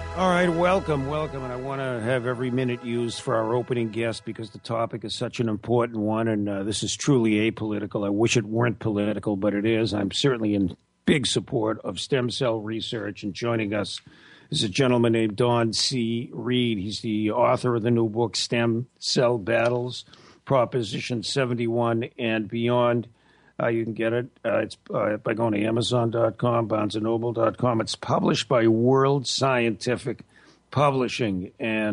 All right, welcome. And I want to have every minute used for our opening guest because the topic is such an important one, and this is truly apolitical. I wish it weren't political, but it is. I'm certainly in big support of stem cell research, and joining us is a gentleman named Don C. Reed. He's the author of the new book, Stem Cell Battles, Proposition 71 and Beyond. You can get it. It's by going to Amazon.com, BarnesandNoble.com. It's published by World Scientific Publishing, and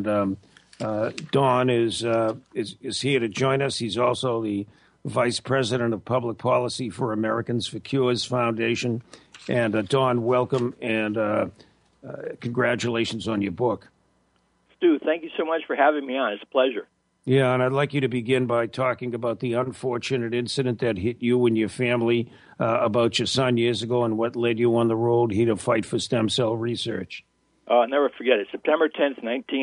Don is here to join us. He's also the Vice President of Public Policy for Americans for Cures Foundation. And Don, welcome, and congratulations on your book. Stu, thank you so much for having me on. It's a pleasure. Yeah, and I'd like you to begin by talking about the unfortunate incident that hit you and your family about your son years ago and what led you on the road here to fight for stem cell research. I'll never forget it. September 10th,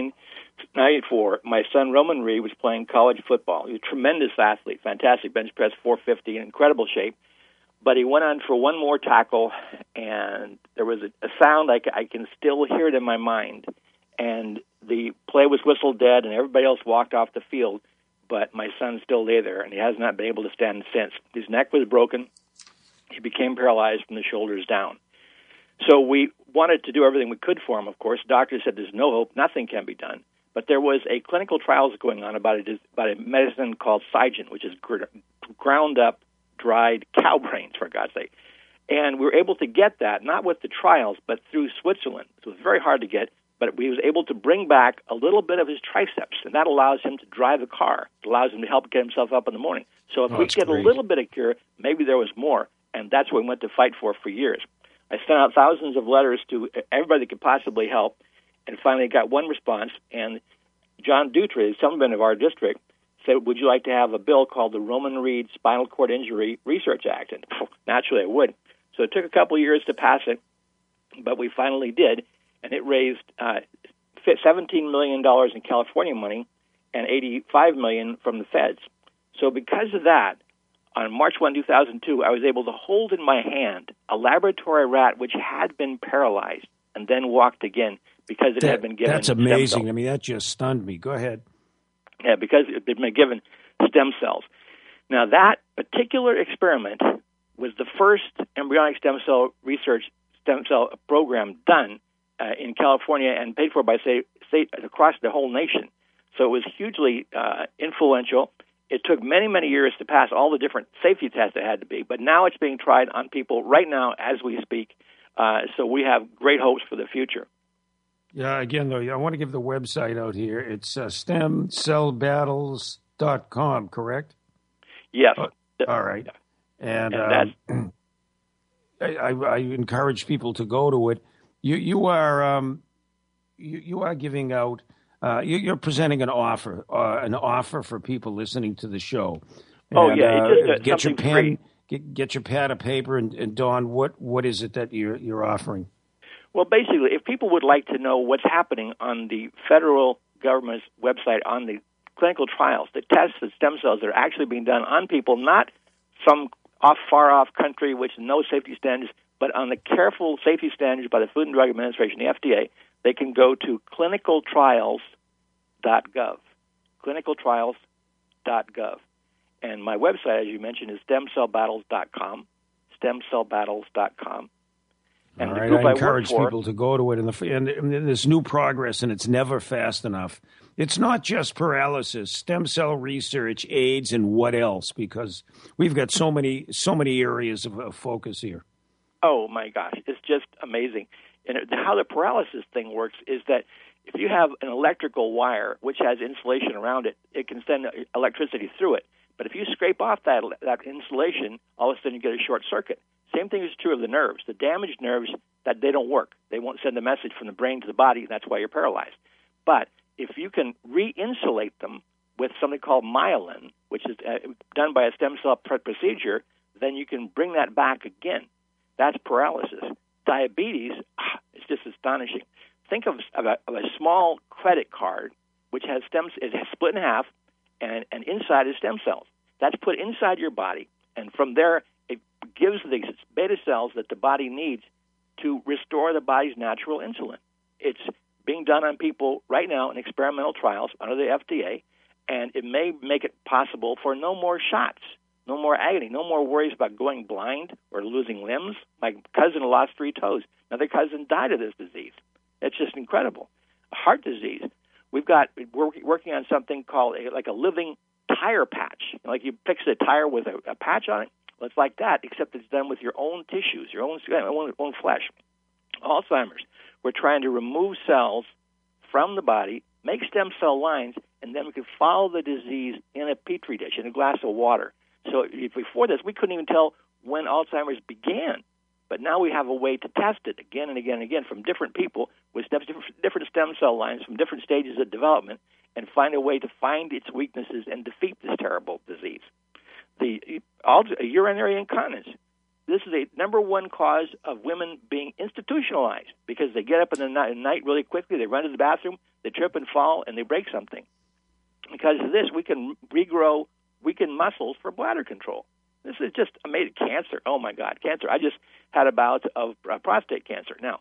1994, my son Roman Reed was playing college football. He was a tremendous athlete, fantastic, bench press 450, in incredible shape. But he went on for one more tackle, and there was a sound, I can still hear it in my mind. And the play was whistled dead, and everybody else walked off the field, but my son still lay there, and he has not been able to stand since. His neck was broken. He became paralyzed from the shoulders down. So we wanted to do everything we could for him, of course. Doctors said there's no hope, nothing can be done. But there was a clinical trials going on about a medicine called Cygen, which is ground-up, dried cow brains, for God's sake. And we were able to get that, not with the trials, but through Switzerland. So it was very hard to get. But we was able to bring back a little bit of his triceps, and that allows him to drive a car. It allows him to help get himself up in the morning. So if we get great. A little bit of cure, maybe there was more, and that's what we went to fight for years. I sent out thousands of letters to everybody that could possibly help, and finally got one response, and John Dutra, the assemblyman of our district, said, would you like to have a bill called the Roman Reed Spinal Cord Injury Research Act? And naturally I would. So it took a couple of years to pass it, but we finally did. And it raised $17 million in California money and $85 million from the feds. So because of that, on March 1, 2002, I was able to hold in my hand a laboratory rat which had been paralyzed and then walked again because it had been given That's amazing. I mean, that just stunned me. Go ahead. Yeah, because it had been given stem cells. Now, that particular experiment was the first embryonic stem cell program done in California and paid for by state across the whole nation. So it was hugely influential. It took many, many years to pass all the different safety tests it had to be, but now it's being tried on people right now as we speak. So we have great hopes for the future. Yeah, again, though, I want to give the website out here. It's stemcellbattles.com, correct? Yes. All right. And I encourage people to go to it. You are giving out. You're presenting an offer for people listening to the show. And, get your pen, get your pad of paper, and Dawn, what is it that you're offering? Well, basically, if people would like to know what's happening on the federal government's website on the clinical trials, the tests of stem cells that are actually being done on people, not some far off country which no safety standards, but on the careful safety standards by the Food and Drug Administration, the FDA, they can go to clinicaltrials.gov, clinicaltrials.gov. And my website, as you mentioned, is stemcellbattles.com, stemcellbattles.com. And all right, I encourage people to go to it. And there's new progress, and it's never fast enough. It's not just paralysis, stem cell research, AIDS, and what else? Because we've got so many areas of focus here. Oh, my gosh. It's just amazing. And how the paralysis thing works is that if you have an electrical wire which has insulation around it, it can send electricity through it. But if you scrape off that insulation, all of a sudden you get a short circuit. Same thing is true of the nerves. The damaged nerves, that they don't work. They won't send a message from the brain to the body. That's why you're paralyzed. But if you can re-insulate them with something called myelin, which is done by a stem cell procedure, then you can bring that back again. That's paralysis. Diabetes, it's just astonishing. Think of a small credit card which has it has split in half, and inside is stem cells. That's put inside your body, and from there it gives the beta cells that the body needs to restore the body's natural insulin. It's being done on people right now in experimental trials under the FDA, and it may make it possible for no more shots, no more agony, no more worries about going blind or losing limbs. My cousin lost 3 toes. Another cousin died of this disease. It's just incredible. Heart disease. We're working on something called like a living tire patch. Like you fix a tire with a patch on it. Well, it's like that, except it's done with your own tissues, your own flesh. Alzheimer's. We're trying to remove cells from the body, make stem cell lines, and then we can follow the disease in a petri dish, in a glass of water. So before this, we couldn't even tell when Alzheimer's began. But now we have a way to test it again and again and again from different people with different stem cell lines from different stages of development and find a way to find its weaknesses and defeat this terrible disease. The urinary incontinence. This is a number one cause of women being institutionalized because they get up in the night really quickly, they run to the bathroom, they trip and fall, and they break something. Because of this, we can regrow weakened muscles for bladder control. This is just amazing. Cancer. Oh, my God, cancer. I just had a bout of prostate cancer. Now,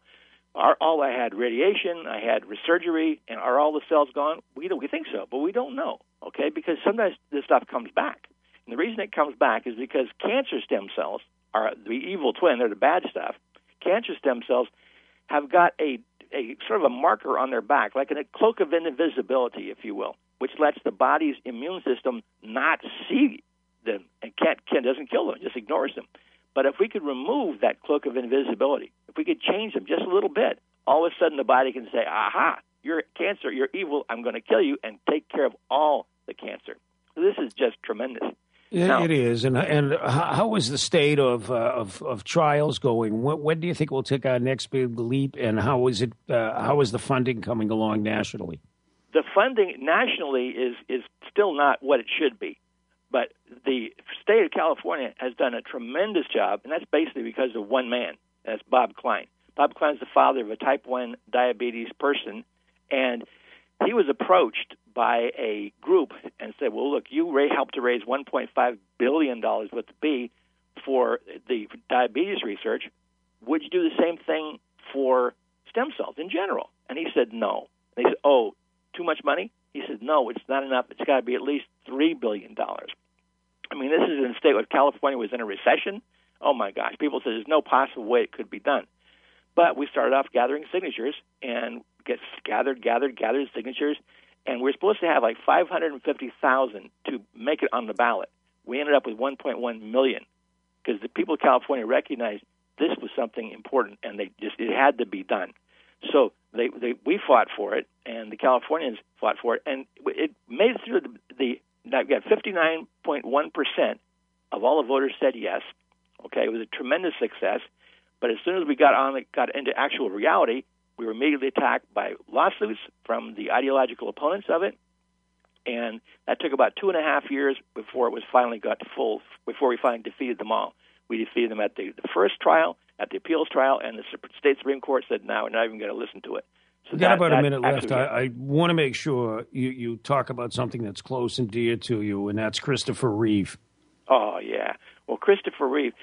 I had radiation, I had surgery, and are all the cells gone? We think so, but we don't know, okay, because sometimes this stuff comes back. And the reason it comes back is because cancer stem cells are the evil twin. They're the bad stuff. Cancer stem cells have got a sort of a marker on their back, like a cloak of invisibility, if you will, which lets the body's immune system not see them and doesn't kill them, just ignores them. But if we could remove that cloak of invisibility, if we could change them just a little bit, all of a sudden the body can say, aha, you're cancer, you're evil, I'm going to kill you, and take care of all the cancer. So this is just tremendous. Yeah, now, it is. And how is the state of trials going? When do you think we'll take our next big leap? And how is the funding coming along nationally? The funding nationally is still not what it should be. But the state of California has done a tremendous job, and that's basically because of one man. That's Bob Klein. Bob Klein's the father of a type 1 diabetes person, and he was approached by a group and said, well, look, you helped to raise $1.5 billion with the B for the diabetes research. Would you do the same thing for stem cells in general? And he said no. And they said, oh, too much money? He said, no, it's not enough. It's got to be at least $3 billion. I mean, this is in a state where California was in a recession. Oh, my gosh. People said there's no possible way it could be done. But we started off gathering signatures and gathered signatures, and we're supposed to have like 550,000 to make it on the ballot. We ended up with 1.1 million because the people of California recognized this was something important, and it had to be done. So we fought for it, and the Californians fought for it, and it made it through we got 59.1% of all the voters said yes. Okay, it was a tremendous success. But as soon as we got into actual reality, we were immediately attacked by lawsuits from the ideological opponents of it, and that took about 2.5 years before it was finally before we finally defeated them all. We defeated them at the first trial, at the appeals trial, and the state Supreme Court said, no, we're not even going to listen to it. So we've got about a minute left. I want to make sure you talk about something that's close and dear to you, and that's Christopher Reeve. Oh, yeah. Well, Christopher Reeve,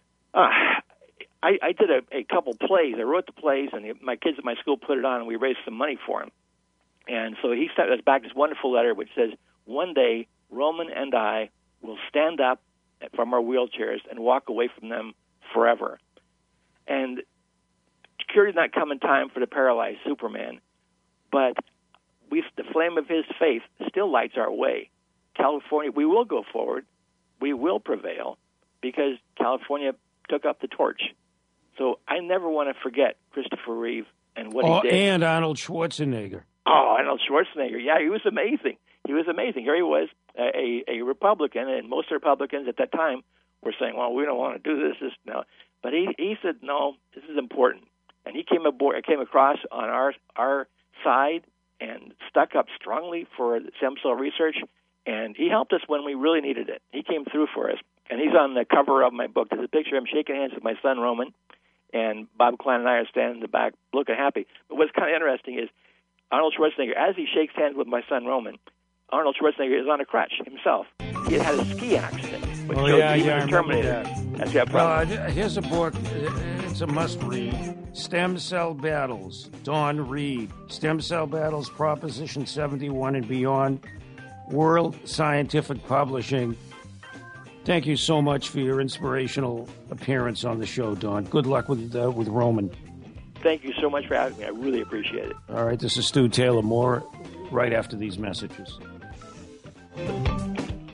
I did a couple plays. I wrote the plays, and my kids at my school put it on, and we raised some money for him. And so he sent us back this wonderful letter which says, one day, Roman and I will stand up from our wheelchairs and walk away from them forever. And security did not come in time for the paralyzed Superman, but the flame of his faith still lights our way. California, we will go forward. We will prevail because California took up the torch. So I never want to forget Christopher Reeve and what he did. And Arnold Schwarzenegger. Oh, Arnold Schwarzenegger. Yeah, he was amazing. Here he was, a Republican, and most Republicans at that time were saying, well, we don't want to do this. No. But he said, no, this is important. And he came across on our side and stuck up strongly for stem cell research, and he helped us when we really needed it. He came through for us, and he's on the cover of my book. There's a picture of him shaking hands with my son, Roman, and Bob Klein and I are standing in the back looking happy. But what's kind of interesting is Arnold Schwarzenegger, as he shakes hands with my son, Roman, Arnold Schwarzenegger is on a crutch himself. He had a ski accident, which showed even the Terminator. That's that problem. Here's a book. It's a must-read. Stem Cell Battles, Don Reed. Stem Cell Battles, Proposition 71 and Beyond. World Scientific Publishing. Thank you so much for your inspirational appearance on the show, Don. Good luck with Roman. Thank you so much for having me. I really appreciate it. All right, this is Stu Taylor. More right after these messages.